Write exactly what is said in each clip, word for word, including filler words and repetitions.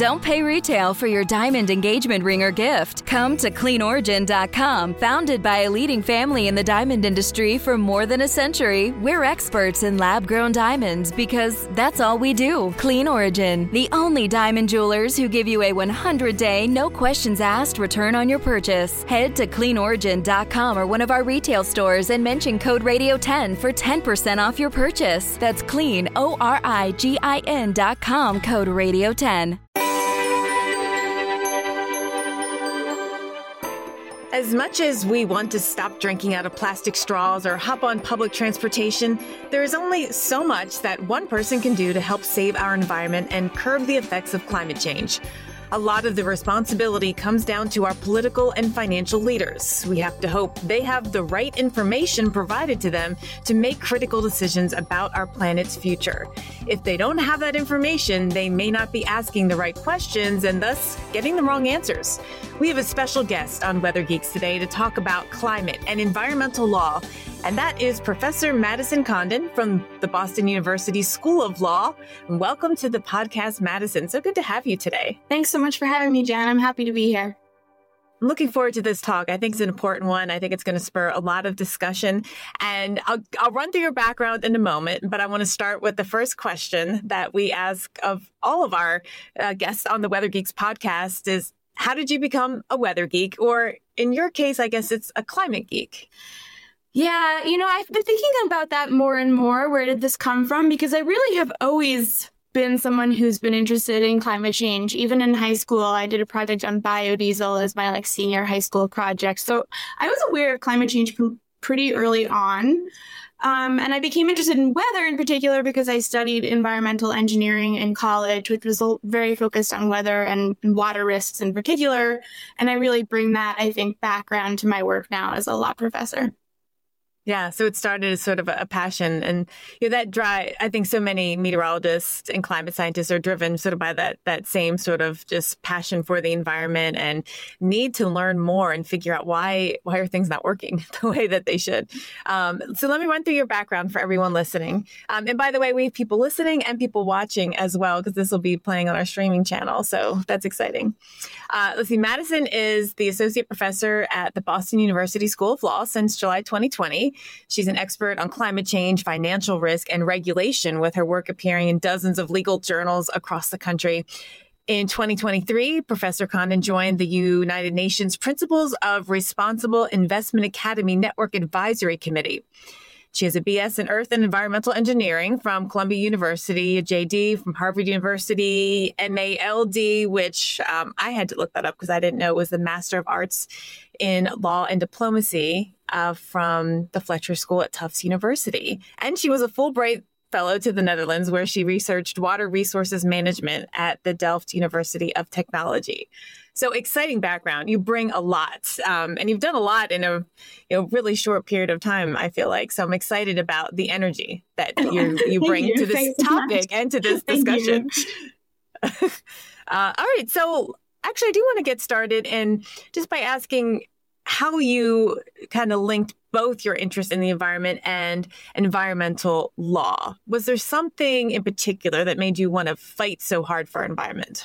Don't pay retail for your diamond engagement ring or gift. Come to clean origin dot com. Founded by a leading family in the diamond industry for more than a century, we're experts in lab-grown diamonds because that's all we do. Clean Origin, the only diamond jewelers who give you a one hundred day, no questions asked return on your purchase. Head to clean origin dot com or one of our retail stores and mention code radio ten for ten percent off your purchase. That's clean, O R I G I N dot com, code radio ten. As much as we want to stop drinking out of plastic straws or hop on public transportation, there is only so much that one person can do to help save our environment and curb the effects of climate change. A lot of the responsibility comes down to our political and financial leaders. We have to hope they have the right information provided to them to make critical decisions about our planet's future. If they don't have that information, they may not be asking the right questions and thus getting the wrong answers. We have a special guest on Weather Geeks today to talk about climate and environmental law, and that is Professor Madison Condon from the Boston University School of Law. Welcome to the podcast, Madison. So good to have you today. Thanks so much for having me, Jan. I'm happy to be here. I'm looking forward to this talk. I think it's an important one. I think it's going to spur a lot of discussion. And I'll, I'll run through your background in a moment, but I want to start with the first question that we ask of all of our uh, guests on the Weather Geeks podcast is, how did you become a weather geek? Or in your case, I guess it's a climate geek. Yeah, you know, I've been thinking about that more and more. Where did this come from? Because I really have always been someone who's been interested in climate change. Even in high school, I did a project on biodiesel as my like senior high school project. So I was aware of climate change p- pretty early on. Um, and I became interested in weather in particular because I studied environmental engineering in college, which was very focused on weather and water risks in particular. And I really bring that, I think, background to my work now as a law professor. Yeah, so it started as sort of a passion, and you know, that drive. I think so many meteorologists and climate scientists are driven sort of by that that same sort of just passion for the environment and need to learn more and figure out why why are things not working the way that they should. Um, so let me run through your background for everyone listening. Um, and by the way, we have people listening and people watching as well, because this will be playing on our streaming channel. So that's exciting. Uh, let's see. Madison is the associate professor at the Boston University School of Law since July twenty twenty. She's an expert on climate change, financial risk, and regulation, with her work appearing in dozens of legal journals across the country. In twenty twenty-three, Professor Condon joined the United Nations Principles of Responsible Investment Academy Network Advisory Committee. She has a B S in Earth and Environmental Engineering from Columbia University, a J D from Harvard University, M A L D, which um, I had to look that up because I didn't know it was the Master of Arts in Law and Diplomacy uh, from the Fletcher School at Tufts University. And she was a Fulbright Fellow to the Netherlands, where she researched water resources management at the Delft University of Technology. So exciting background. You bring a lot, um, and you've done a lot in a you know, really short period of time, I feel like. So I'm excited about the energy that you you bring you. to this Thanks topic so and to this discussion. uh, all right. So actually, I do want to get started, and just by asking how you kind of linked both your interest in the environment and environmental law. Was there something in particular that made you want to fight so hard for environment?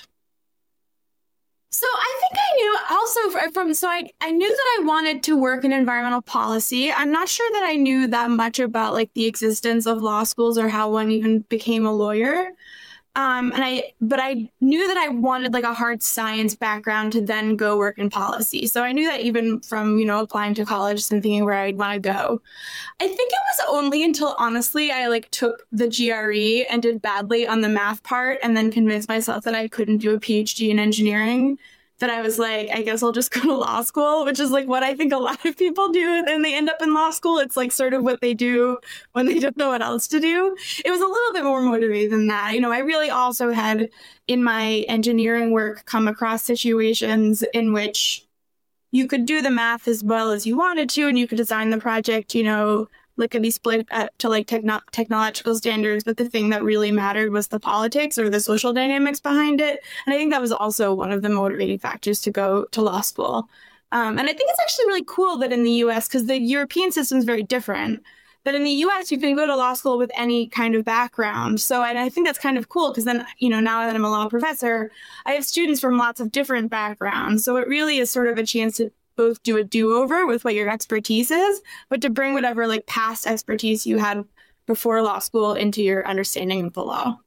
So I think I knew also from, so I, I knew that I wanted to work in environmental policy. I'm not sure that I knew that much about like the existence of law schools or how one even became a lawyer. Um, and I, but I knew that I wanted like a hard science background to then go work in policy. So I knew that even from, you know, applying to college and thinking where I'd want to go. I think it was only until honestly, I like took the G R E and did badly on the math part and then convinced myself that I couldn't do a PhD in engineering, that I was like, I guess I'll just go to law school, which is like what I think a lot of people do. And they end up in law school. It's like sort of what they do when they don't know what else to do. It was a little bit more motivated than that. You know, I really also had in my engineering work come across situations in which you could do the math as well as you wanted to, and you could design the project, you know, lickety split at, to like techno- technological standards, but the thing that really mattered was the politics or the social dynamics behind it. And I think that was also one of the motivating factors to go to law school. Um, and I think it's actually really cool that in the U S, because the European system is very different, But in the U S, you can go to law school with any kind of background. So, and I think that's kind of cool because then, you know, now that I'm a law professor, I have students from lots of different backgrounds. So it really is sort of a chance to both do a do-over with what your expertise is, but to bring whatever like past expertise you had before law school into your understanding of the law.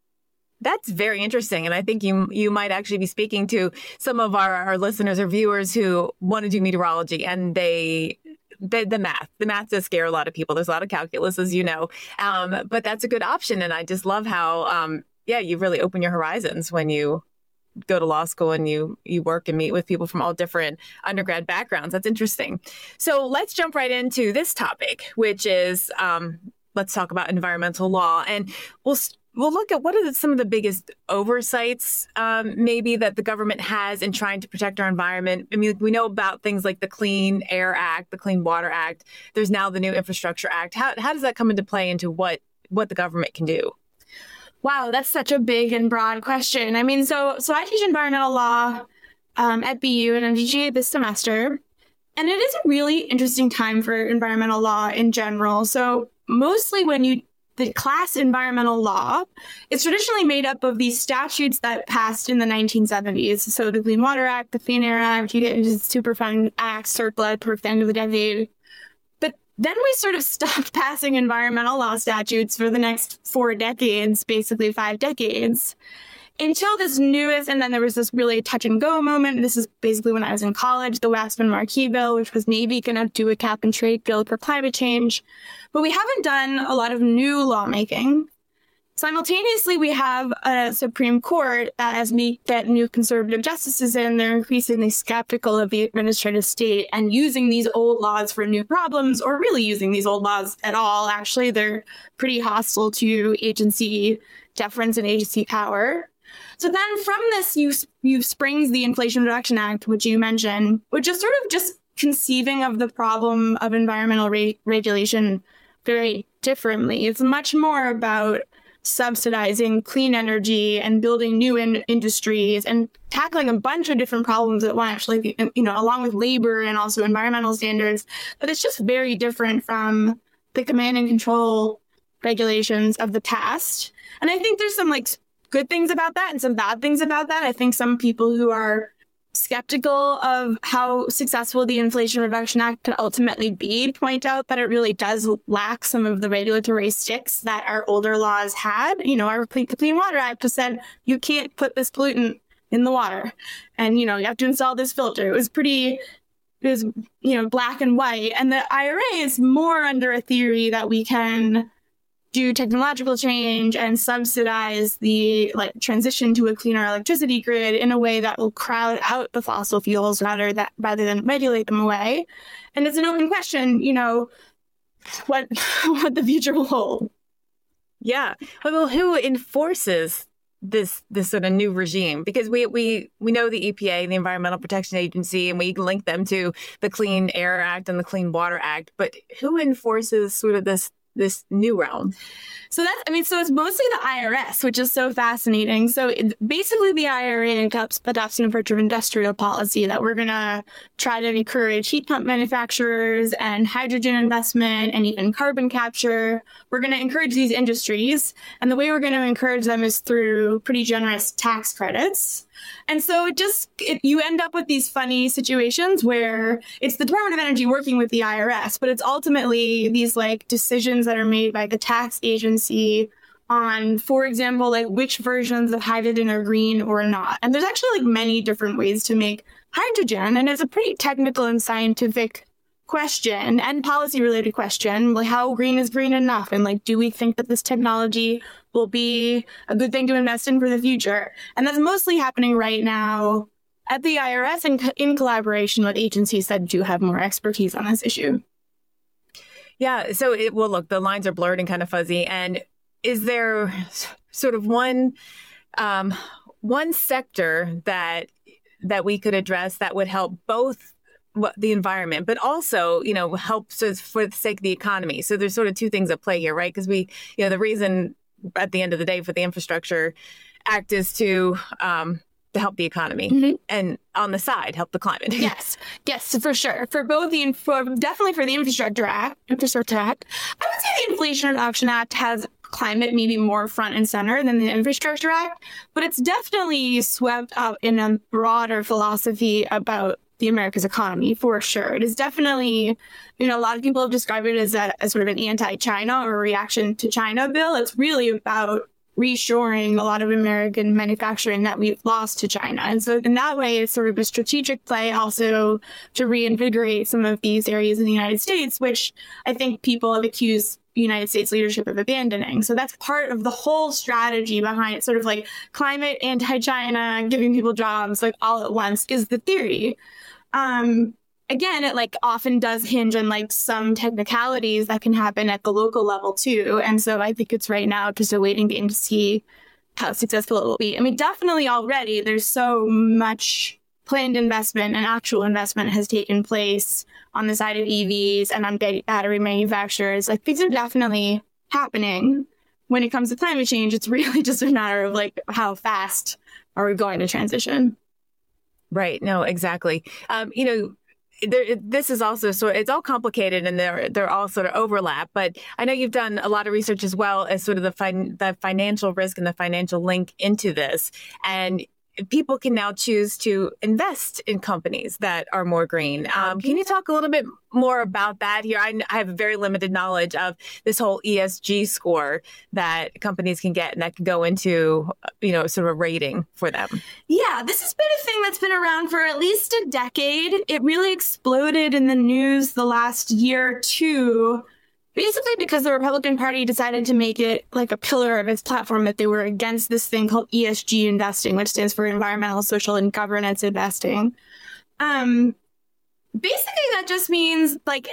That's very interesting. And I think you you might actually be speaking to some of our, our listeners or viewers who want to do meteorology and they The, the math, the math does scare a lot of people. There's a lot of calculus, as you know, um, but that's a good option. And I just love how, um, yeah, you really open your horizons when you go to law school and you you work and meet with people from all different undergrad backgrounds. That's interesting. So let's jump right into this topic, which is um, let's talk about environmental law. And we'll We'll look at what are the, some of the biggest oversights um, maybe that the government has in trying to protect our environment. I mean, we know about things like the Clean Air Act, the Clean Water Act. There's now the new Infrastructure Act. How, how does that come into play into what, what the government can do? Wow, that's such a big and broad question. I mean, so so I teach environmental law um, at B U and M D G A this semester. And it is a really interesting time for environmental law in general. So mostly when you The class environmental law is traditionally made up of these statutes that passed in the nineteen seventies. So the Clean Water Act, the Clean Air Act, you get into Superfund Act, CERCLA towards the end of the decade. But then we sort of stopped passing environmental law statutes for the next four decades, basically five decades, until this newest, and then there was this really touch and go moment. This is basically when I was in college, the Waxman-Markey bill, which was maybe going to do a cap and trade bill for climate change. But we haven't done a lot of new lawmaking. Simultaneously, we have a Supreme Court that as we get new conservative justices in, they're increasingly skeptical of the administrative state and using these old laws for new problems, or really using these old laws at all. Actually, they're pretty hostile to agency deference and agency power. So then from this, you, you springs the Inflation Reduction Act, which you mentioned, which is sort of just conceiving of the problem of environmental re- regulation very differently. It's much more about subsidizing clean energy and building new in- industries and tackling a bunch of different problems that one actually, you know, along with labor and also environmental standards. But it's just very different from the command and control regulations of the past. And I think there's some like good things about that and some bad things about that. I think some people who are skeptical of how successful the Inflation Reduction Act could ultimately be point out that it really does lack some of the regulatory sticks that our older laws had. You know, our Clean, the Clean Water Act just said you can't put this pollutant in the water and, you know, you have to install this filter. It was pretty, it was, you know, black and white. And the I R A is more under a theory that we can do technological change and subsidize the like transition to a cleaner electricity grid in a way that will crowd out the fossil fuels rather that rather than regulate them away. And it's an open question, you know, what what the future will hold. Yeah. Well, who enforces this this sort of new regime? Because we we we know the E P A, the Environmental Protection Agency, and we link them to the Clean Air Act and the Clean Water Act. But who enforces sort of this this new realm? So that's, I mean, so it's mostly the I R S, which is so fascinating. So it, basically the I R A adopts, adopts an approach of industrial policy that we're going to try to encourage heat pump manufacturers and hydrogen investment and even carbon capture. We're going to encourage these industries. And the way we're going to encourage them is through pretty generous tax credits. And so it just, it, you end up with these funny situations where it's the Department of Energy working with the I R S, but it's ultimately these like decisions that are made by the tax agency on, for example, like which versions of hydrogen are green or not. And there's actually like many different ways to make hydrogen. And it's a pretty technical and scientific question and policy related question, like how green is green enough? And like, do we think that this technology will be a good thing to invest in for the future? And that's mostly happening right now at the I R S in, in collaboration with agencies that do have more expertise on this issue. Yeah. So it well, look, the lines are blurred and kind of fuzzy. And is there sort of one um, one sector that that we could address that would help both what the environment, but also, you know, helps us for the sake of the economy? So there's sort of two things at play here, right? Because we, you know, the reason at the end of the day for the Infrastructure Act is to um, to help the economy Mm-hmm. and on the side help the climate. Yes, yes, for sure. For both the, for, definitely for the Infrastructure Act, Infrastructure Act, I would say the Inflation Reduction Act has climate maybe more front and center than the Infrastructure Act, but it's definitely swept up in a broader philosophy about the America's economy, for sure. It is definitely, you know, a lot of people have described it as, a, as sort of an anti-China or a reaction to China bill. It's really about reshoring a lot of American manufacturing that we've lost to China. And so in that way, it's sort of a strategic play also to reinvigorate some of these areas in the United States, which I think people have accused the United States leadership of abandoning. So that's part of the whole strategy behind it, sort of like climate, anti-China, giving people jobs like all at once is the theory. Um, Again, it like often does hinge on like some technicalities that can happen at the local level too. And so I think it's right now just a waiting game to see how successful it will be. I mean, definitely already there's so much planned investment and actual investment has taken place on the side of E Vs and on battery manufacturers. Like things are definitely happening. When it comes to climate change, it's really just a matter of like how fast are we going to transition? Right. No, exactly. Um, you know, There, this is also sort of, it's all complicated and they're they're all sort of overlap. But I know you've done a lot of research as well as sort of the fin- the financial risk and the financial link into this. And people can now choose to invest in companies that are more green. Um, can you talk a little bit more about that here? I, I have very limited knowledge of this whole E S G score that companies can get and that can go into, you know, sort of a rating for them. Yeah, this has been a thing that's been around for at least a decade. It really exploded in the news the last year or two, basically because the Republican Party decided to make it like a pillar of its platform that they were against this thing called E S G investing, which stands for environmental, social, and governance investing. Um, basically, that just means like,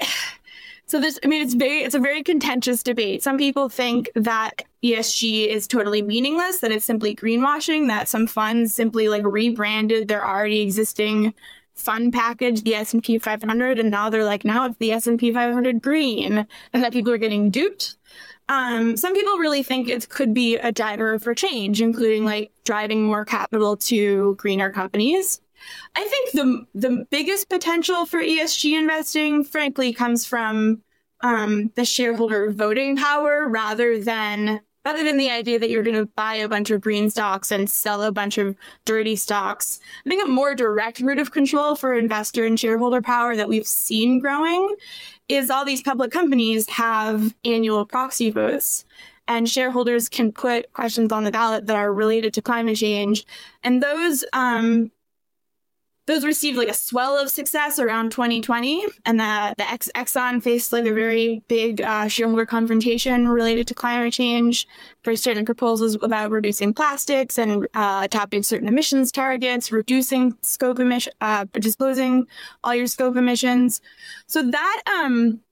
so there's, I mean, it's very, it's a very contentious debate. Some people think that E S G is totally meaningless, that it's simply greenwashing, that some funds simply like rebranded their already existing fund package, the S and P five hundred, and now they're like, now it's the S and P five hundred green, and that people are getting duped. Um, some people really think it could be a driver for change, including like driving more capital to greener companies. I think the the biggest potential for E S G investing, frankly, comes from um, the shareholder voting power rather than Rather than the idea that you're going to buy a bunch of green stocks and sell a bunch of dirty stocks. I think a more direct route of control for investor and shareholder power that we've seen growing is all these public companies have annual proxy votes, and shareholders can put questions on the ballot that are related to climate change. And those um, those received like a swell of success around twenty twenty, and the, the Ex- Exxon faced like a very big uh, shareholder confrontation related to climate change for certain proposals about reducing plastics and uh, adopting certain emissions targets, reducing scope emission, uh, disclosing all your scope emissions. So that um.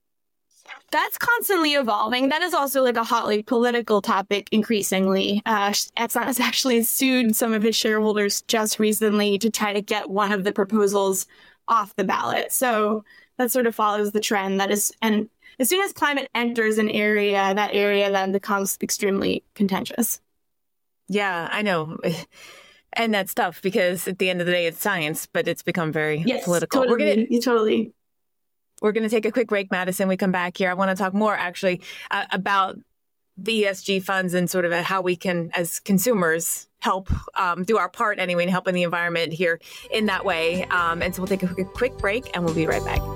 That's constantly evolving. That is also like a hotly political topic increasingly. Uh, Exxon has actually sued some of its shareholders just recently to try to get one of the proposals off the ballot. So that sort of follows the trend that is, and as soon as climate enters an area, that area then becomes extremely contentious. Yeah, I know. And that's tough because at the end of the day, it's science, but it's become very yes, political. Totally, We're gonna, totally. We're going to take a quick break, Madison. We come back here. I want to talk more actually uh, about the E S G funds and sort of how we can, as consumers, help um, do our part anyway in helping the environment here in that way. Um, and so we'll take a quick, quick break and we'll be right back.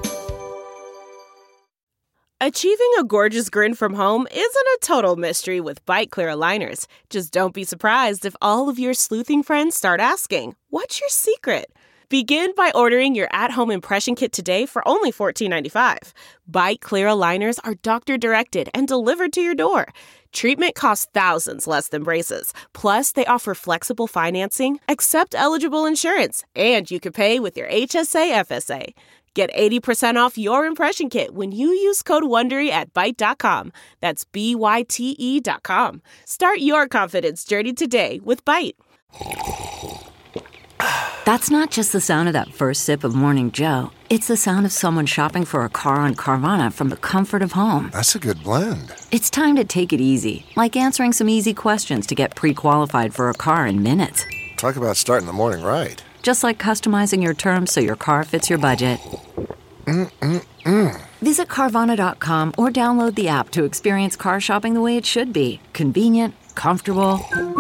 Achieving a gorgeous grin from home isn't a total mystery with Byte Clear aligners. Just don't be surprised if all of your sleuthing friends start asking, "What's your secret?" Begin by ordering your at-home impression kit today for only fourteen ninety-five. Byte Clear aligners are doctor-directed and delivered to your door. Treatment costs thousands less than braces. Plus, they offer flexible financing, accept eligible insurance, and you can pay with your H S A F S A. Get eighty percent off your impression kit when you use code WONDERY at byte dot com. That's B Y T E dot com. Start your confidence journey today with Byte. That's not just the sound of that first sip of Morning Joe. It's the sound of someone shopping for a car on Carvana from the comfort of home. That's a good blend. It's time to take it easy, like answering some easy questions to get pre-qualified for a car in minutes. Talk about starting the morning right. Just like customizing your terms so your car fits your budget. Mm-mm-mm. Visit Carvana dot com or download the app to experience car shopping the way it should be. Convenient, comfortable.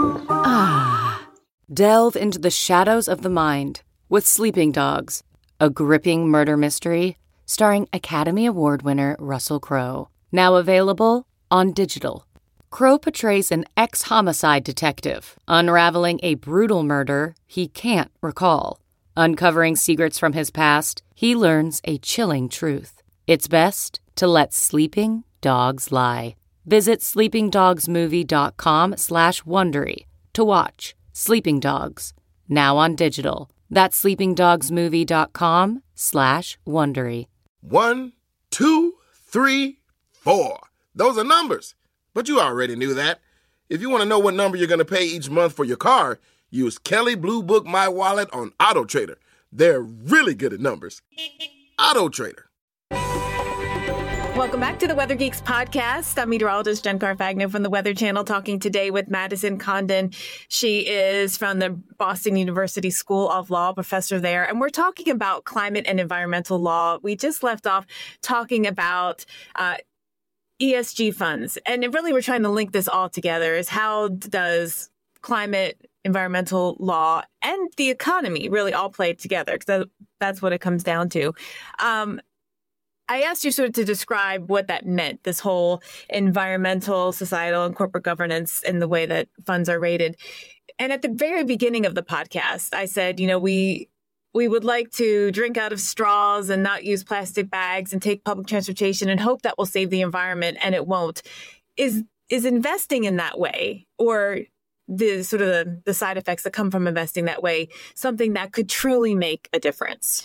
Ah. Delve into the shadows of the mind with Sleeping Dogs, a gripping murder mystery starring Academy Award winner Russell Crowe. Now available on digital. Crowe portrays an ex-homicide detective unraveling a brutal murder he can't recall. Uncovering secrets from his past, he learns a chilling truth. It's best to let sleeping dogs lie. Visit sleeping dogs movie dot com slash Wondery to watch Sleeping Dogs, now on digital. That's sleeping dogs movie dot com slash Wondery. One, two, three, four. Those are numbers. But you already knew that. If you want to know what number you're going to pay each month for your car, use Kelley Blue Book My Wallet on AutoTrader. They're really good at numbers. AutoTrader. Welcome back to the Weather Geeks podcast. I'm meteorologist Jen Carfagno from the Weather Channel, talking today with Madison Condon. She is from the Boston University School of Law, professor there. And we're talking about climate and environmental law. We just left off talking about uh, E S G funds. And really, we're trying to link this all together is how does climate, environmental law, and the economy really all play together? Because that's what it comes down to. Um, I asked you sort of to describe what that meant, this whole environmental, societal, and corporate governance and the way that funds are rated. And at the very beginning of the podcast, I said, you know, we we would like to drink out of straws and not use plastic bags and take public transportation and hope that will save the environment, and it won't. Is is investing in that way, or the sort of the, the side effects that come from investing that way, something that could truly make a difference?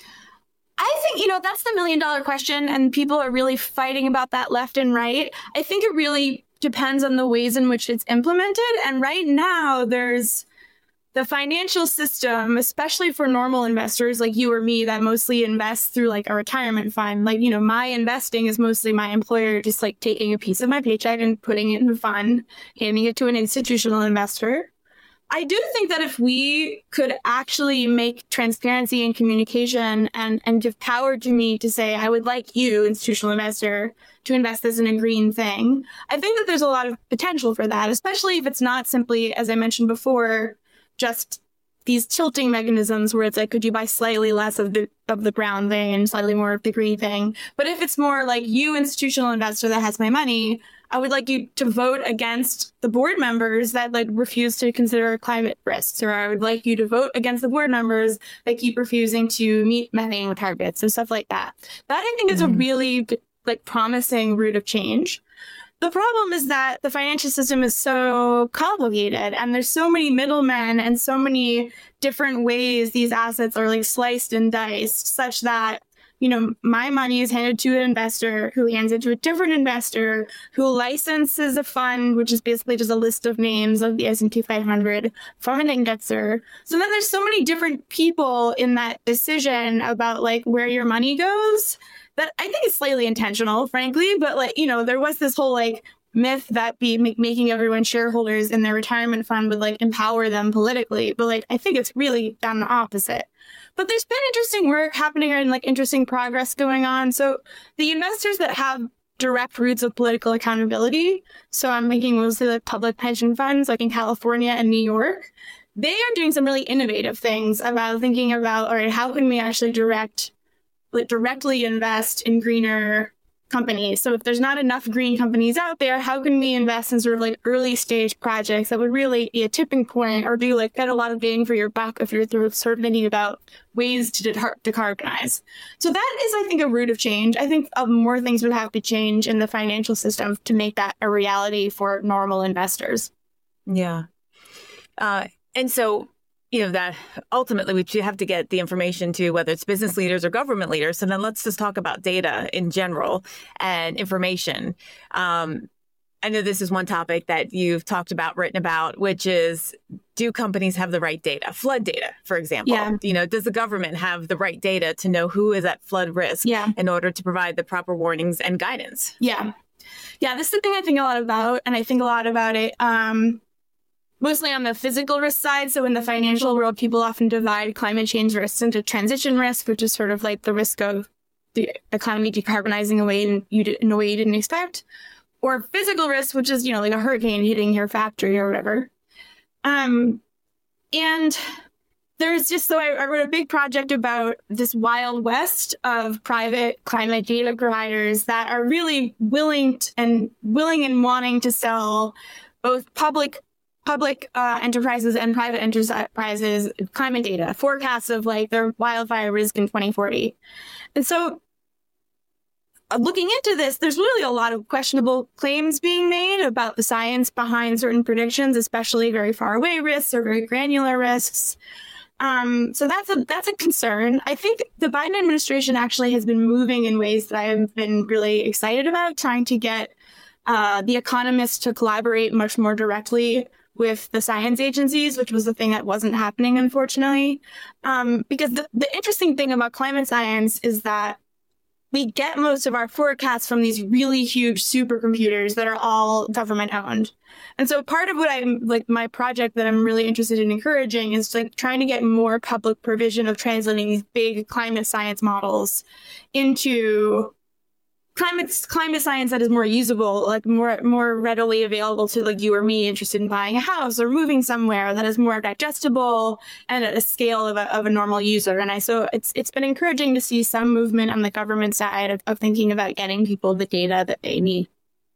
I think, you know, that's the million dollar question, and people are really fighting about that left and right. I think it really depends on the ways in which it's implemented. And right now, there's the financial system, especially for normal investors like you or me that mostly invest through like a retirement fund. Like, you know, my investing is mostly my employer just like taking a piece of my paycheck and putting it in a fund, handing it to an institutional investor. I do think that if we could actually make transparency and communication and, and give power to me to say, I would like you, institutional investor, to invest this in a green thing, I think that there's a lot of potential for that, especially if it's not simply, as I mentioned before, just these tilting mechanisms where it's like, could you buy slightly less of the of the brown thing and slightly more of the green thing? But if it's more like, you, institutional investor that has my money, I would like you to vote against the board members that like refuse to consider climate risks, or I would like you to vote against the board members that keep refusing to meet methane targets and stuff like that. That I think is mm-hmm. a really like promising route of change. The problem is that the financial system is so complicated, and there's so many middlemen and so many different ways these assets are like sliced and diced, such that, you know, my money is handed to an investor who hands it to a different investor who licenses a fund, which is basically just a list of names of the S and P five hundred from an indexer. So then there's so many different people in that decision about like where your money goes that I think is slightly intentional, frankly. But like, you know, there was this whole like myth that be make, making everyone shareholders in their retirement fund would like empower them politically. But like, I think it's really done the opposite. But there's been interesting work happening and like interesting progress going on. So the investors that have direct routes of political accountability, so I'm thinking mostly like public pension funds like in California and New York, they are doing some really innovative things about thinking about, all right, how can we actually direct, like, directly invest in greener companies? So if there's not enough green companies out there, how can we invest in sort of like early stage projects that would really be a tipping point or do like get a lot of bang for your buck if you're sort of thinking about ways to de- decarbonize? So that is, I think, a route of change. I think uh, more things would have to change in the financial system to make that a reality for normal investors. Yeah. Uh, and so, you know, that ultimately we have to get the information to whether it's business leaders or government leaders. So then let's just talk about data in general and information. Um, I know this is one topic that you've talked about, written about, which is, do companies have the right data? Flood data, for example. Yeah. You know, does the government have the right data to know who is at flood risk yeah. in order to provide the proper warnings and guidance? Yeah. Yeah, this is the thing I think a lot about, and I think a lot about it. Um, mostly on the physical risk side. So in the financial world, people often divide climate change risks into transition risk, which is sort of like the risk of the economy decarbonizing away in, you did, in a way you didn't expect, or physical risk, which is, you know, like a hurricane hitting your factory or whatever. Um, and there's just, so I, I wrote a big project about this wild west of private climate data providers that are really willing to, and willing and wanting to sell both public public uh, enterprises and private enterprises climate data, forecasts of like their wildfire risk in twenty forty. And so uh, looking into this, there's really a lot of questionable claims being made about the science behind certain predictions, especially very far away risks or very granular risks. Um, so that's a that's a concern. I think the Biden administration actually has been moving in ways that I've been really excited about, trying to get uh, the economists to collaborate much more directly with the science agencies, which was the thing that wasn't happening, unfortunately. Um, because the, the interesting thing about climate science is that we get most of our forecasts from these really huge supercomputers that are all government owned. And so part of what I'm like my project that I'm really interested in encouraging is like trying to get more public provision of translating these big climate science models into climate climate science that is more usable, like more more readily available to like you or me interested in buying a house or moving somewhere, that is more digestible and at a scale of a, of a normal user. And I so it's it's been encouraging to see some movement on the government side of, of thinking about getting people the data that they need.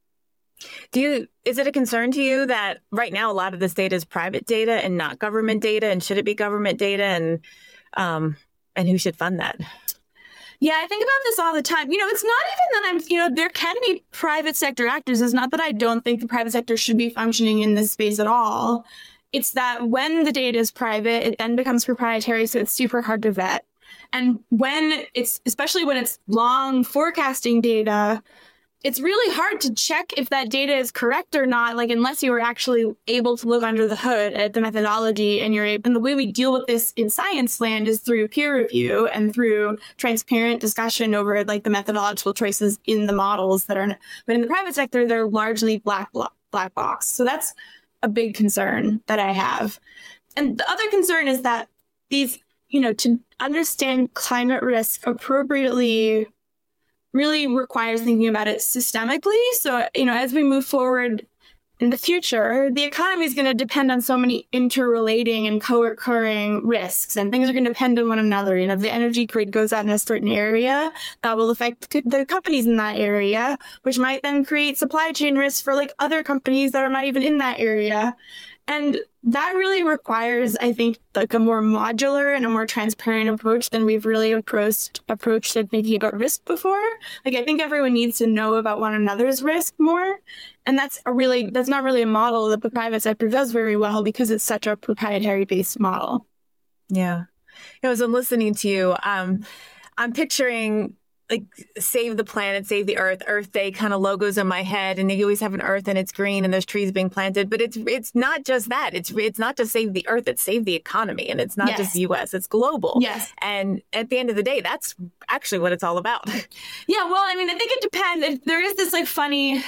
Do you, is it a concern to you that right now a lot of this data is private data and not government data? And should it be government data? And um, and who should fund that? Yeah, I think about this all the time. You know, it's not even that I'm, you know, there can be private sector actors. It's not that I don't think the private sector should be functioning in this space at all. It's that when the data is private, it then becomes proprietary, so it's super hard to vet. And when it's, especially when it's long forecasting data, it's really hard to check if that data is correct or not, like unless you were actually able to look under the hood at the methodology. And you're able, and the way we deal with this in science land is through peer review and through transparent discussion over like the methodological choices in the models that are, but in the private sector, they're largely black, black box. So that's a big concern that I have. And the other concern is that these, you know, to understand climate risk appropriately really requires thinking about it systemically. So, you know, as we move forward in the future, the economy is going to depend on so many interrelating and co-occurring risks, and things are going to depend on one another. You know, if the energy grid goes out in a certain area, that will affect the companies in that area, which might then create supply chain risks for like other companies that are not even in that area. And that really requires, I think, like a more modular and a more transparent approach than we've really approached approached at thinking about risk before. Like, I think everyone needs to know about one another's risk more. And that's a really, that's not really a model that the private sector does very well because it's such a proprietary based model. Yeah. You know, as I'm listening to you, um, I'm picturing like save the planet, save the earth, Earth Day kind of logos in my head. And you always have an earth and it's green and there's trees being planted. But it's it's not just that. It's it's not just save the earth, it's save the economy. And it's not yes. just U S, it's global. Yes. And at the end of the day, that's actually what it's all about. Yeah, well, I mean, I think it depends. There is this like funny...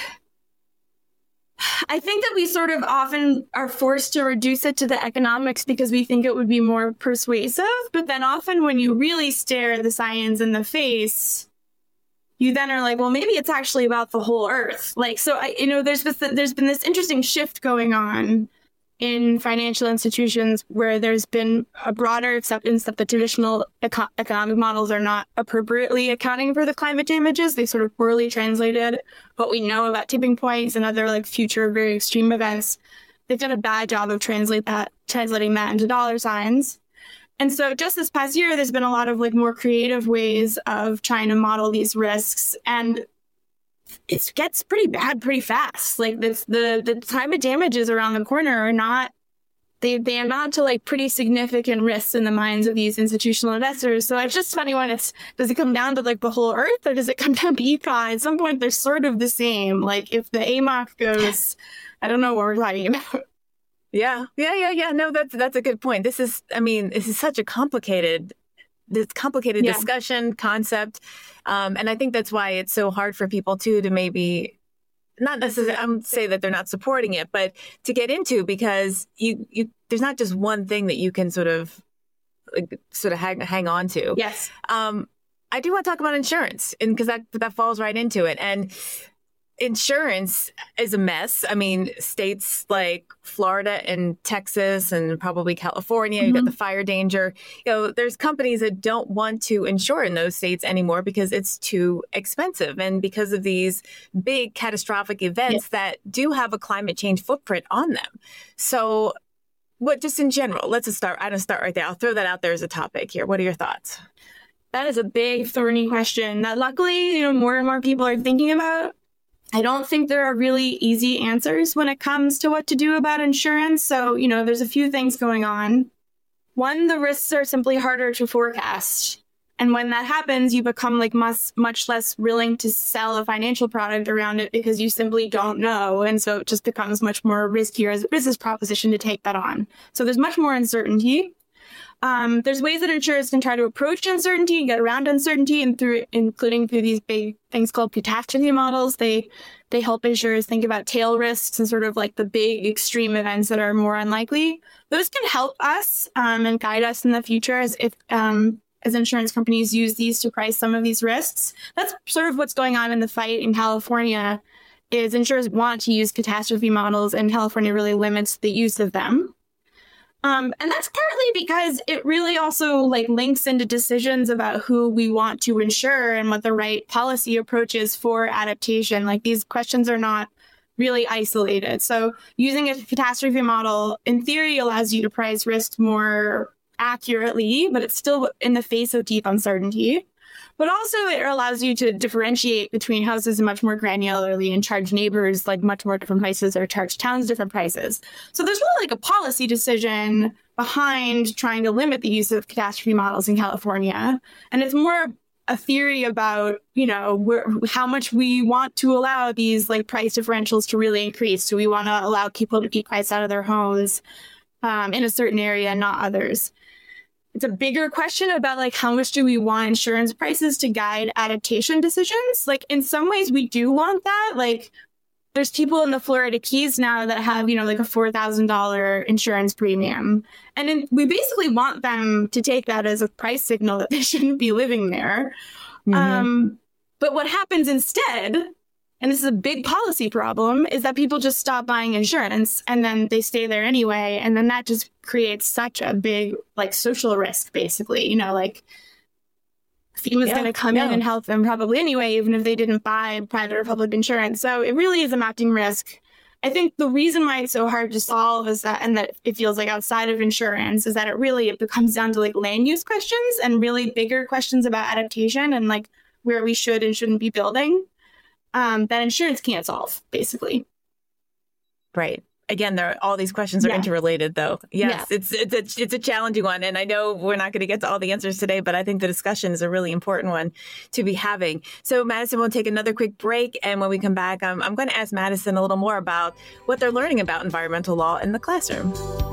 I think that we sort of often are forced to reduce it to the economics because we think it would be more persuasive. But then often when you really stare the science in the face, you then are like, well, maybe it's actually about the whole earth. Like, so, I, you know, there's this, there's been this interesting shift going on in financial institutions where there's been a broader acceptance that the traditional eco- economic models are not appropriately accounting for the climate damages. They sort of poorly translated what we know about tipping points and other like future very extreme events. They've done a bad job of translate that, translating that into dollar signs. And so just this past year, there's been a lot of like more creative ways of trying to model these risks. And it gets pretty bad pretty fast. Like this, the the climate damages around the corner are not, they, they amount to like pretty significant risks in the minds of these institutional investors. So it's just funny when it's, does it come down to like the whole earth or does it come down to econ? At some point, they're sort of the same. Like if the A M O C goes, I don't know what we're talking about. Yeah, yeah, yeah, yeah. No, that's that's a good point. This is, I mean, this is such a complicated, this complicated yeah. discussion concept, um, and I think that's why it's so hard for people too to maybe not necessarily, I'm say that they're not supporting it, but to get into, because you, you, there's not just one thing that you can sort of, like, sort of hang, hang on to. Yes. Um, I do want to talk about insurance, and because that, that falls right into it. And insurance is a mess. I mean, states like Florida and Texas and probably California, mm-hmm. you've got the fire danger. You know, there's companies that don't want to insure in those states anymore because it's too expensive and because of these big catastrophic events yeah. that do have a climate change footprint on them. So what, just in general, let's just start, I don't start right there. I'll throw that out there as a topic here. What are your thoughts? That is a big, thorny question that luckily, you know, more and more people are thinking about. I don't think there are really easy answers when it comes to what to do about insurance. So, you know, there's a few things going on. One, the risks are simply harder to forecast. And when that happens, you become like much, much less willing to sell a financial product around it because you simply don't know. And so it just becomes much more riskier as a business proposition to take that on. So there's much more uncertainty. Um, there's ways that insurers can try to approach uncertainty and get around uncertainty, and through, including through these big things called catastrophe models. They they help insurers think about tail risks and sort of like the big extreme events that are more unlikely. Those can help us um, and guide us in the future as if um, as insurance companies use these to price some of these risks. That's sort of what's going on in the fight in California. Is insurers want to use catastrophe models, and California really limits the use of them. Um, and that's partly because it really also like links into decisions about who we want to insure and what the right policy approach is for adaptation. Like, these questions are not really isolated. So using a catastrophe model in theory allows you to price risk more accurately, but it's still in the face of deep uncertainty. But also it allows you to differentiate between houses much more granularly and charge neighbors like much more different prices or charge towns different prices. So there's really like a policy decision behind trying to limit the use of catastrophe models in California. And it's more a theory about, you know, where, how much we want to allow these like price differentials to really increase. So we want to allow people to keep price out of their homes um, in a certain area and not others. It's a bigger question about like how much do we want insurance prices to guide adaptation decisions? Like, in some ways we do want that. Like, there's people in the Florida Keys now that have, you know, like a four thousand dollars insurance premium. And in, we basically want them to take that as a price signal that they shouldn't be living there. Mm-hmm. Um, but what happens instead, and this is a big policy problem, is that people just stop buying insurance and then they stay there anyway. And then that just creates such a big like social risk, basically. You know, like FEMA's yeah, going to come yeah. in and help them probably anyway, even if they didn't buy private or public insurance. So it really is a mounting risk. I think the reason why it's so hard to solve is that, and that it feels like outside of insurance, is that it really it comes down to like land use questions and really bigger questions about adaptation and like where we should and shouldn't be building. Um, that insurance can't solve, basically. Right. Again, there are, all these questions are yeah. interrelated, though. Yes, yeah. it's it's a, it's a challenging one. And I know we're not going to get to all the answers today, but I think the discussion is a really important one to be having. So Madison, we'll take another quick break. And when we come back, um, I'm going to ask Madison a little more about what they're learning about environmental law in the classroom.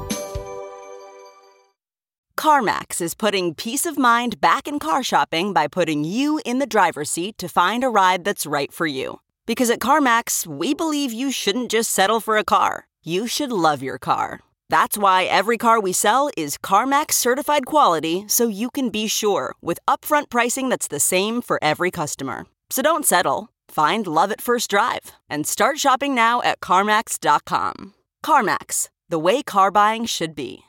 CarMax is putting peace of mind back in car shopping by putting you in the driver's seat to find a ride that's right for you. Because at CarMax, we believe you shouldn't just settle for a car. You should love your car. That's why every car we sell is CarMax certified quality, so you can be sure with upfront pricing that's the same for every customer. So don't settle. Find love at first drive and start shopping now at CarMax dot com. CarMax, the way car buying should be.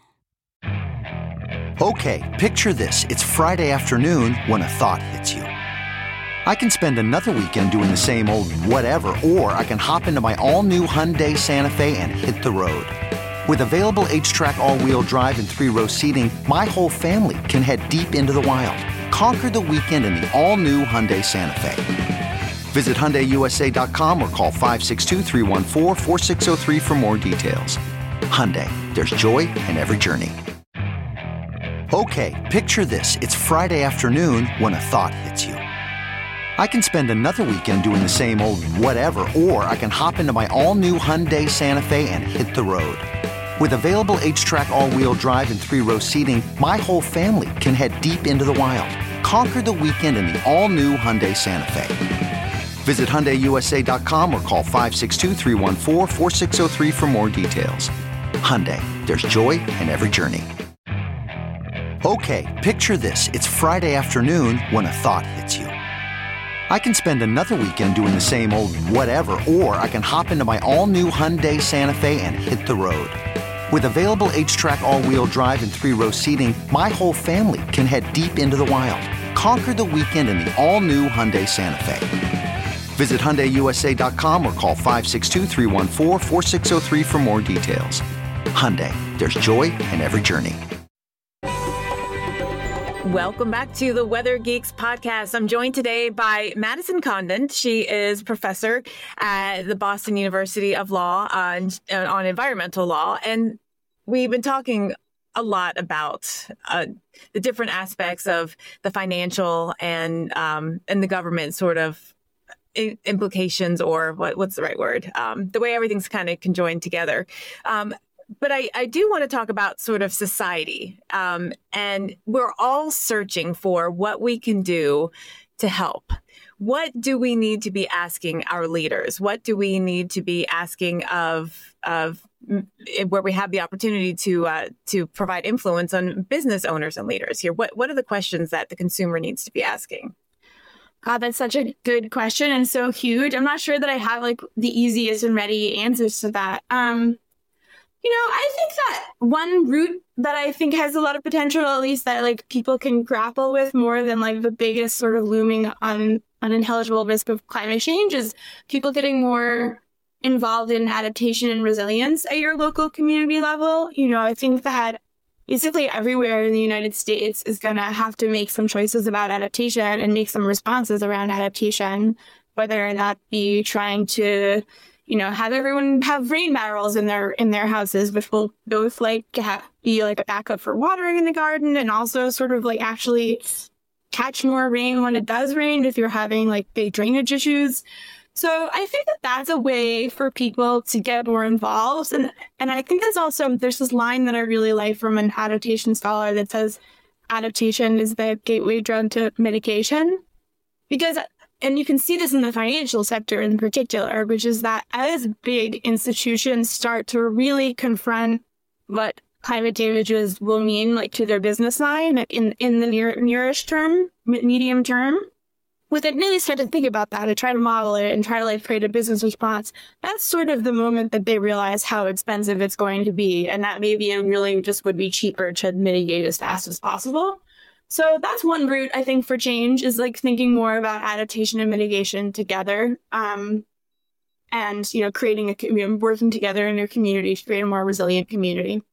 Okay, picture this. It's Friday afternoon when a thought hits you. I can spend another weekend doing the same old whatever, or I can hop into my all-new Hyundai Santa Fe and hit the road. With available H-Track all-wheel drive and three-row seating, my whole family can head deep into the wild. Conquer the weekend in the all-new Hyundai Santa Fe. Visit Hyundai U S A dot com or call five six two, three one four, four six zero three for more details. Hyundai, there's joy in every journey. Okay, picture this. It's Friday afternoon when a thought hits you. I can spend another weekend doing the same old whatever, or I can hop into my all-new Hyundai Santa Fe and hit the road. With available H-Track all-wheel drive and three-row seating, my whole family can head deep into the wild. Conquer the weekend in the all-new Hyundai Santa Fe. Visit Hyundai U S A dot com or call five six two, three one four, four six zero three for more details. Hyundai, there's joy in every journey. Okay, picture this. It's Friday afternoon when a thought hits you. I can spend another weekend doing the same old whatever, or I can hop into my all-new Hyundai Santa Fe and hit the road. With available H-Track all-wheel drive and three-row seating, my whole family can head deep into the wild. Conquer the weekend in the all-new Hyundai Santa Fe. Visit Hyundai U S A dot com or call five six two, three one four, four six zero three for more details. Hyundai, there's joy in every journey. Welcome back to the Weather Geeks podcast. I'm joined today by Madison Condon. She is professor at the Boston University of Law on, on environmental law. And we've been talking a lot about uh, the different aspects of the financial and um, and the government sort of implications, or what, what's the right word? Um, the way everything's kind of conjoined together. Um, but I, I do want to talk about sort of society. Um, and we're all searching for what we can do to help. What do we need to be asking our leaders? What do we need to be asking of of where we have the opportunity to uh, to provide influence on business owners and leaders here? What what are the questions that the consumer needs to be asking? God, that's such a good question and so huge. I'm not sure that I have like the easiest and ready answers to that. Um, you know, I think that one route that I think has a lot of potential, at least that like people can grapple with more than like the biggest sort of looming un- unintelligible risk of climate change, is people getting more involved in adaptation and resilience at your local community level. You know, I think that basically everywhere in the United States is going to have to make some choices about adaptation and make some responses around adaptation, whether that be trying to, you know, have everyone have rain barrels in their in their houses, which will both like have, be like a backup for watering in the garden, and also sort of like actually catch more rain when it does rain if you're having like big drainage issues. So I think that that's a way for people to get more involved. And and I think there's also, there's this line that I really like from an adaptation scholar that says adaptation is the gateway drug to mitigation. Because, and you can see this in the financial sector in particular, which is that as big institutions start to really confront what climate damages will mean like to their business line in, in the near, nearish term, medium term, with it really start to think about that and try to model it and try to like create a business response, that's sort of the moment that they realize how expensive it's going to be, and that maybe it really just would be cheaper to mitigate as fast as possible. So that's one route, I think, for change, is like thinking more about adaptation and mitigation together, um, and, you know, creating a, you know, working together in your community to create a more resilient community.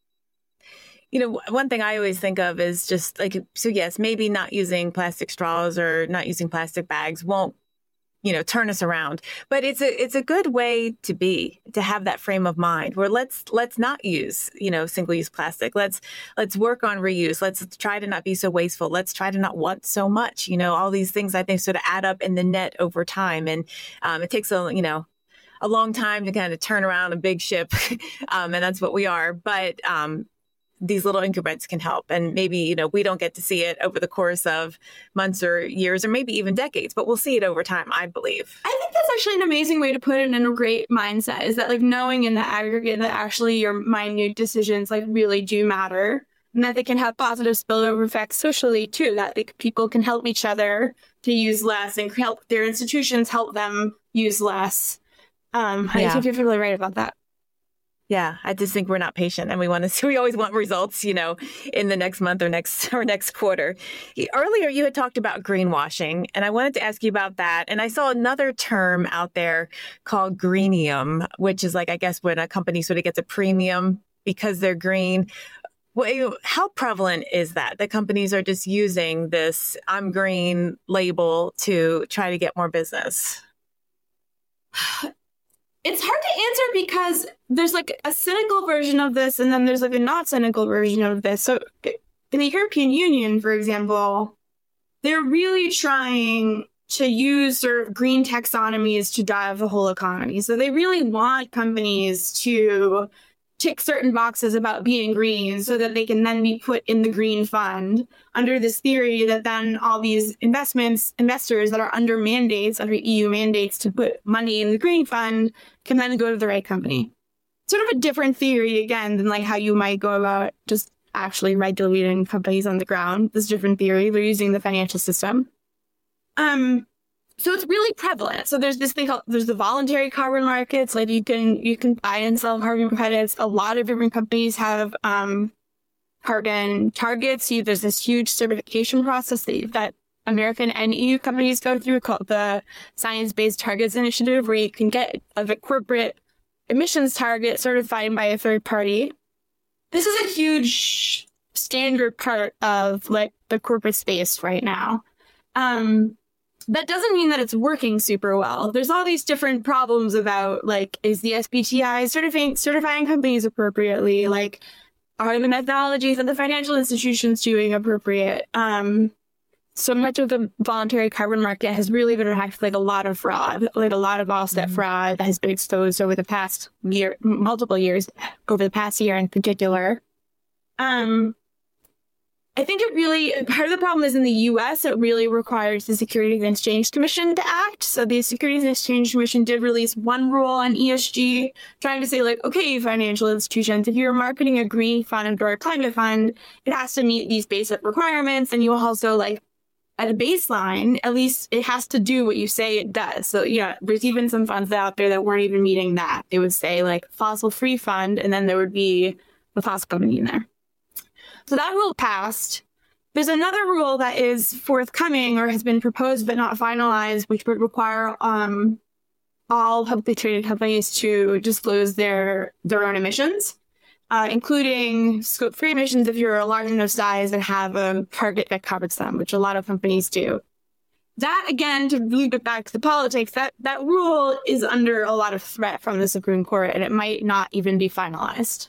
You know, one thing I always think of is just like, so yes, maybe not using plastic straws or not using plastic bags won't, you know, turn us around. But it's a it's a good way to be, to have that frame of mind where let's let's not use, you know, single use plastic. Let's let's work on reuse. Let's try to not be so wasteful. Let's try to not want so much. You know, all these things I think sort of add up in the net over time. And um, it takes a, you know, a long time to kind of turn around a big ship. um, and that's what we are. But um these little increments can help. And maybe, you know, we don't get to see it over the course of months or years or maybe even decades, but we'll see it over time, I believe. I think that's actually an amazing way to put it in a great mindset, is that like knowing in the aggregate that actually your minute decisions like really do matter, and that they can have positive spillover effects socially too, that like, people can help each other to use less and help their institutions help them use less. Um, yeah. I think you're really right about that. Yeah, I just think we're not patient, and we want to. We always want results, you know, in the next month or next or next quarter. Earlier, you had talked about greenwashing, and I wanted to ask you about that. And I saw another term out there called greenium, which is like, I guess, when a company sort of gets a premium because they're green. Well, how prevalent is that? That companies are just using this "I'm green" label to try to get more business? It's hard to answer because there's like a cynical version of this, and then there's like a not cynical version of this. So in the European Union, for example, they're really trying to use sort of green taxonomies to drive the whole economy. So they really want companies to tick certain boxes about being green so that they can then be put in the green fund under this theory that then all these investments, investors that are under mandates, under E U mandates to put money in the green fund can then go to the right company. Sort of a different theory, again, than like how you might go about just actually regulating companies on the ground. This different theory. They're using the financial system. Um, so it's really prevalent. So there's this thing called, there's the voluntary carbon markets. Like you can, you can buy and sell carbon credits. A lot of different companies have, um, carbon targets. See, there's this huge certification process that, that American and E U companies go through called the Science-Based Targets Initiative, where you can get a corporate emissions target certified by a third party. This is a huge standard part of like the corporate space right now. Um, that doesn't mean that it's working super well. There's all these different problems about like, is the S B T I certifying certifying companies appropriately? Like, are the methodologies that the financial institutions doing appropriate? Um, so much of the voluntary carbon market has really been impacted with like a lot of fraud, like a lot of offset mm-hmm. fraud that has been exposed over the past year, multiple years, over the past year in particular. Um, I think it really, part of the problem is in the U S, it really requires the Securities and Exchange Commission to act. So the Securities and Exchange Commission did release one rule on E S G, trying to say like, okay, financial institutions, if you're marketing a green fund or a climate fund, it has to meet these basic requirements. And you also like, at a baseline, at least it has to do what you say it does. So, yeah, there's even some funds out there that weren't even meeting that. It would say like fossil-free fund, and then there would be a fossil company in there. So that rule passed. There's another rule that is forthcoming or has been proposed but not finalized, which would require um, all publicly traded companies to disclose their, their own emissions. Uh, including scope three emissions if you're a large enough size and have a target that covers them, which a lot of companies do. That, again, to really get back to the politics, that, that rule is under a lot of threat from the Supreme Court, and it might not even be finalized.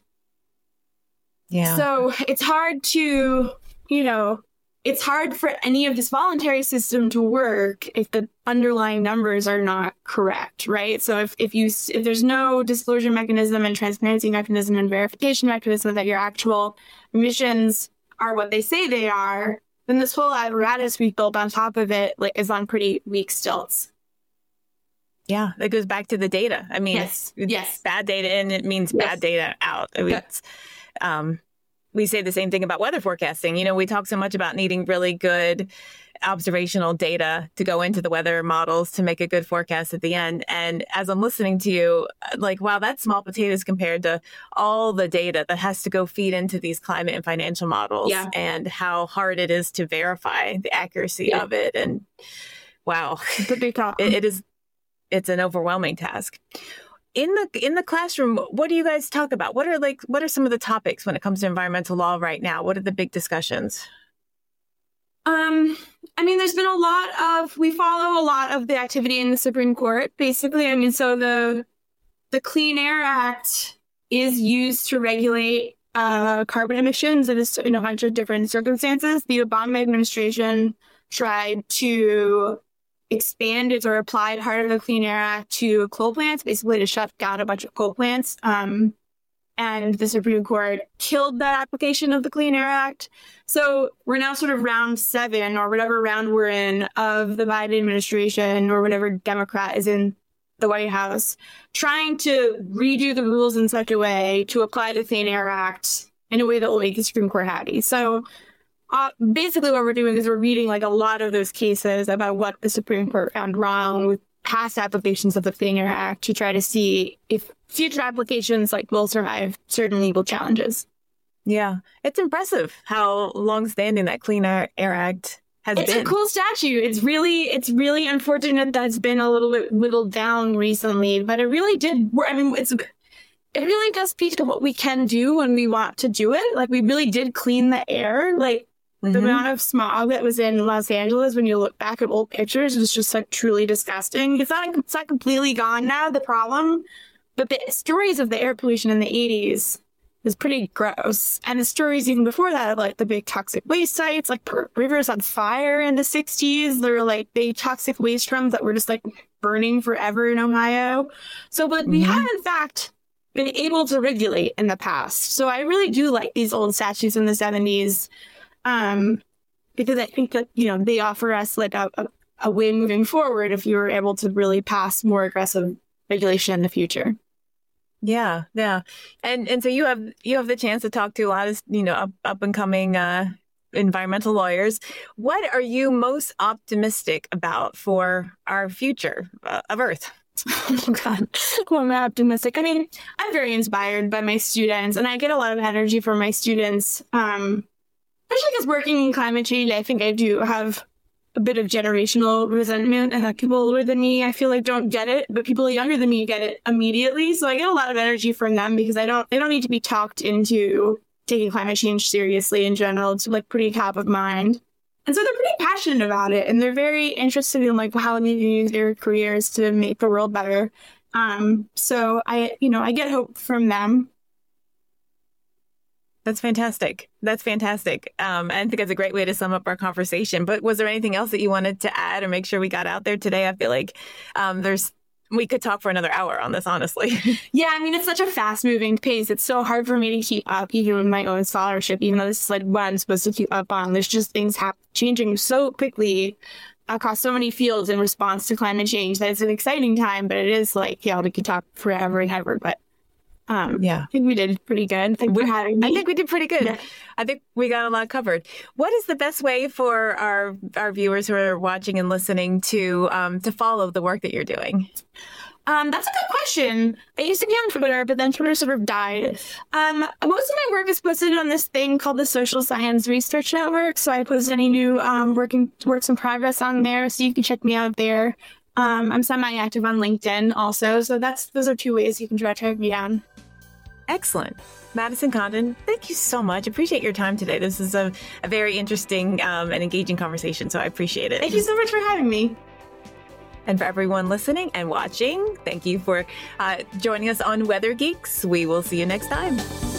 Yeah. So it's hard to, you know, it's hard for any of this voluntary system to work if the underlying numbers are not correct, right? So if, if you if there's no disclosure mechanism and transparency mechanism and verification mechanism that your actual emissions are what they say they are, then this whole apparatus we built on top of it like is on pretty weak stilts. Yeah, it goes back to the data. I mean, yes, it's, it's yes. bad data in, it means yes. bad data out. I mean, yeah. it's, um, we say the same thing about weather forecasting. You know, we talk so much about needing really good observational data to go into the weather models to make a good forecast at the end. And as I'm listening to you, like, wow, that's small potatoes compared to all the data that has to go feed into these climate and financial models yeah. and how hard it is to verify the accuracy yeah. of it. And wow, it's a big problem. it, it is, it's an overwhelming task. In the in the classroom, what do you guys talk about? What are like what are some of the topics when it comes to environmental law right now? What are the big discussions? Um, I mean, there's been a lot of we follow a lot of the activity in the Supreme Court. Basically, I mean, so the the Clean Air Act is used to regulate uh, carbon emissions in a, in a bunch of different circumstances. The Obama administration tried to expanded or applied part of the Clean Air Act to coal plants, basically to shut down a bunch of coal plants. Um, and the Supreme Court killed that application of the Clean Air Act. So we're now sort of round seven or whatever round we're in of the Biden administration or whatever Democrat is in the White House, trying to redo the rules in such a way to apply the Clean Air Act in a way that will make the Supreme Court happy. So Uh, basically what we're doing is we're reading like a lot of those cases about what the Supreme Court found wrong with past applications of the Clean Air Act to try to see if future applications like will survive certain legal challenges. Yeah, it's impressive how long-standing that Clean Air Act has it's been. It's a cool statute. It's really, it's really unfortunate that it's been a little bit whittled down recently, but it really did work. I mean, it's it really does speak to what we can do when we want to do it. Like we really did clean the air. Like the mm-hmm. amount of smog that was in Los Angeles, when you look back at old pictures, was just like truly disgusting. It's not, it's not completely gone now, the problem, but the stories of the air pollution in the eighties is pretty gross. And the stories even before that of like the big toxic waste sites, like rivers on fire in the sixties. There were like big toxic waste drums that were just like burning forever in Ohio. So, but mm-hmm. we have in fact been able to regulate in the past. So I really do like these old statutes in the seventies, um, because I think that, you know, they offer us like a, a, a way moving forward if you were able to really pass more aggressive regulation in the future. Yeah, yeah. And and so you have you have the chance to talk to a lot of, you know, up, up and coming uh, environmental lawyers. What are you most optimistic about for our future uh, of Earth? Oh, God. Well, I'm optimistic. I mean, I'm very inspired by my students, and I get a lot of energy from my students. Um, especially because working in climate change, I think I do have a bit of generational resentment, and that people older than me, I feel like, don't get it, but people younger than me get it immediately. So I get a lot of energy from them because I don't, they don't need to be talked into taking climate change seriously in general. It's like pretty top of mind. And so they're pretty passionate about it, and they're very interested in like how they can use their careers to make the world better. Um, so I, you know, I get hope from them. That's fantastic. That's fantastic. Um, and I think it's a great way to sum up our conversation. But was there anything else that you wanted to add or make sure we got out there today? I feel like um, there's we could talk for another hour on this, honestly. Yeah, I mean, it's such a fast-moving pace. It's so hard for me to keep up, even with my own scholarship, even though this is like what I'm supposed to keep up on. There's just things hap- changing so quickly across so many fields in response to climate change that it's an exciting time, but it is like, yeah, we could talk forever and ever, but Um, yeah, I think we did pretty good. Thanks for having me. I think we did pretty good. Yeah. I think we got a lot covered. What is the best way for our our viewers who are watching and listening to um, to follow the work that you're doing? Um, that's a good question. I used to be on Twitter, but then Twitter sort of died. Um, most of my work is posted on this thing called the Social Science Research Network. So I post any new um, working works in progress on there. So you can check me out there. Um, I'm semi-active on LinkedIn also. So that's those are two ways you can try to track me down. Excellent. Madison Condon, thank you so much. Appreciate your time today. This is a, a very interesting um, and engaging conversation, so I appreciate it. Thank you so much for having me. And for everyone listening and watching, thank you for uh, joining us on Weather Geeks. We will see you next time.